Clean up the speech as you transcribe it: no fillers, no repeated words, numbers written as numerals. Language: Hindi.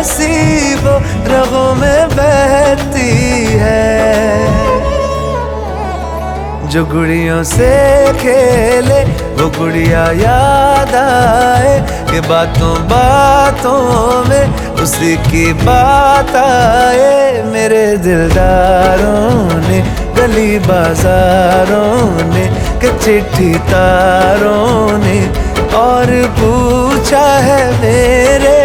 ऐसी वो रगों में बहती है। जो गुड़ियों से खेले वो गुड़िया याद आए, कि बातों बातों में उसी की बात आए। मेरे दिलदारों ने गली बाजारों ने कि चिट्ठी तारों ने और पूछा है मेरे